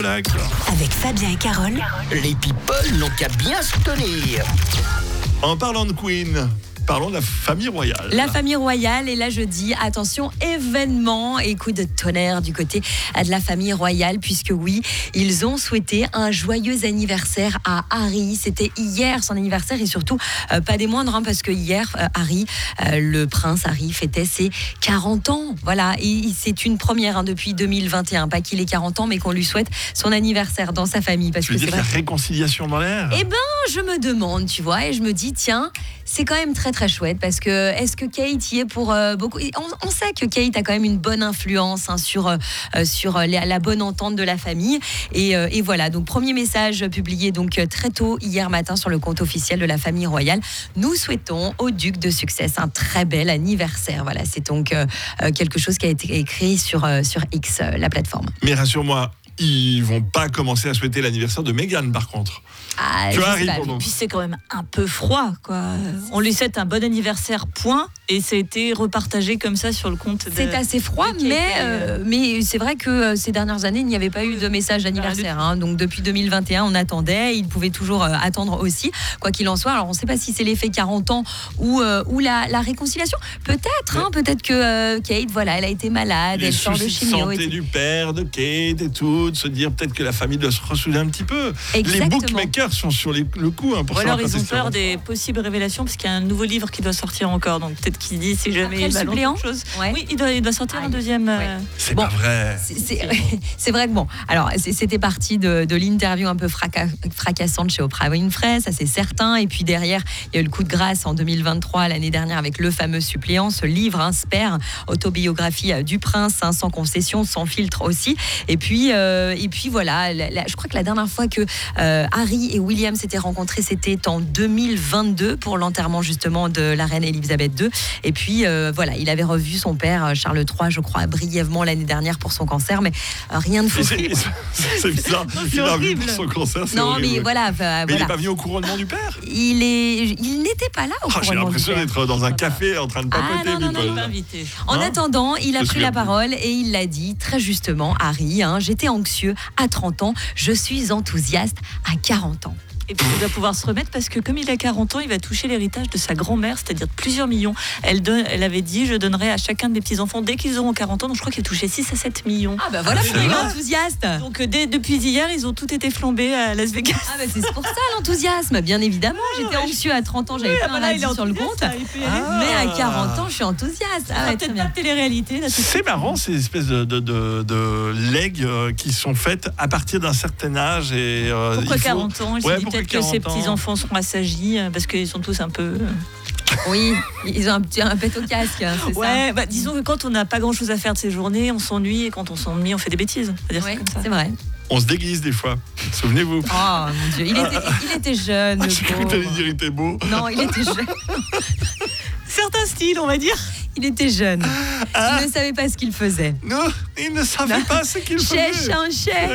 Avec Fabien et Carole, Les people n'ont qu'à bien se tenir. En parlant de Queen, parlons de la famille royale. La famille royale, et là je dis attention, événement et coup de tonnerre du côté de la famille royale, puisque oui, ils ont souhaité un joyeux anniversaire à Harry. C'était hier son anniversaire, et surtout pas des moindres, parce que hier Harry, le prince Harry, fêtait ses 40 ans. Voilà, et c'est une première depuis 2021, pas qu'il ait 40 ans, mais qu'on lui souhaite son anniversaire dans sa famille. Parce Tu veux que dire qu'il y a réconciliation dans l'air ? Eh ben, je me demande, tu vois, et je me dis, tiens, c'est quand même très très chouette, parce que est-ce que Kate y est pour beaucoup ? On sait que Kate a quand même une bonne influence sur la bonne entente de la famille, et voilà. Donc premier message publié donc très tôt hier matin sur le compte officiel de la famille royale. Nous souhaitons au duc de succès un très bel anniversaire. Voilà, c'est donc quelque chose qui a été écrit sur X, la plateforme. Mais rassure-moi, ils vont pas commencer à souhaiter l'anniversaire de Meghan, par contre. Ah, Tu vois, je sais Harry, pas, pour nous. Puis c'est quand même un peu froid, quoi. On lui souhaite un bon anniversaire, point. Et ça a été repartagé comme ça sur le compte de... C'est assez froid, de Kate, mais c'est vrai que ces dernières années, il n'y avait pas eu de message d'anniversaire. Donc depuis 2021, on attendait. Il pouvait toujours attendre aussi, quoi qu'il en soit. Alors on ne sait pas si c'est l'effet 40 ans ou la réconciliation. Peut-être, peut-être que Kate, voilà, elle a été malade, Les elle sort de soucis de chimio. santé du père, de Kate et tout, de se dire peut-être que la famille doit se ressouder un petit peu. Exactement. Les bookmakers sont sur le coup pour Ou savoir alors ils passer ont sur peur un- des possibles révélations, parce qu'il y a un nouveau livre qui doit sortir encore. Donc peut-être qu'il dit si jamais Après le balance suppléant quelque chose. Ouais. Oui, il doit sortir un Aïe. deuxième. Ouais. C'est Bon. pas vrai. C'est vrai que bon, alors c'était parti de l'interview un peu fracassante chez Oprah Winfrey, ça c'est certain. Et puis derrière, il y a eu le coup de grâce en 2023, l'année dernière, avec le fameux suppléant, ce livre, Spare, autobiographie du prince, sans concession, sans filtre aussi. Et puis voilà, je crois que la dernière fois que Harry et William s'étaient rencontrés, c'était en 2022 pour l'enterrement justement de la reine Elisabeth II. Et puis voilà, il avait revu son père Charles III, je crois, brièvement l'année dernière pour son cancer, mais rien de fou. C'est bizarre. Il a vu pour son cancer. C'est Non, horrible. mais voilà. Mais il n'est pas venu au couronnement du père. Il n'était pas là au J'ai couronnement du l'impression père. d'être dans un café en train de papoter. non, people. non. Pas invité. En Hein attendant, il a Je pris souviens la plus. parole et il l'a dit très justement, Harry, j'étais anxieux à 30 ans, je suis enthousiaste à 40 ans. Et puis il doit pouvoir se remettre, parce que comme il a 40 ans, il va toucher l'héritage de sa grand-mère, c'est-à-dire de plusieurs millions. Elle avait dit, je donnerai à chacun de mes petits-enfants dès qu'ils auront 40 ans. Donc je crois qu'il a touché 6 à 7 millions. Ah bah voilà, c'est il est vrai. enthousiaste. Donc depuis hier, ils ont tout été flambés à Las Vegas. Ah bah c'est pour ça l'enthousiasme, bien évidemment. J'étais anxieux à 30 ans, j'avais pas un indice sur le compte. Mais à 40 ans, je suis enthousiaste. Ah ouais, très Peut-être bien. pas de télé-réalité. Là, C'est marrant, ces espèces de legs qui sont faites à partir d'un certain âge. Et, Pourquoi il faut- 40 ans? Il Ouais, s'est dit pourquoi peut-être que ses 40 ans? petits-enfants seront assagis, parce qu'ils sont tous un peu... Oui, ils ont un pet au casque, c'est ça. Ouais, disons que quand on n'a pas grand-chose à faire de ses journées, on s'ennuie, et quand on s'ennuie, on fait des bêtises. C'est-à-dire Ouais, c'est comme ça. c'est vrai. On se déguise des fois. Souvenez-vous. Oh mon Dieu, il était jeune. le J'ai cru que pauvre. t'allais dire il était beau. Non, il était jeune. Certains styles, on va dire. Il était jeune. Il ne savait pas ce qu'il faisait. Non, il ne savait pas ce qu'il faisait. Chèche un chèche.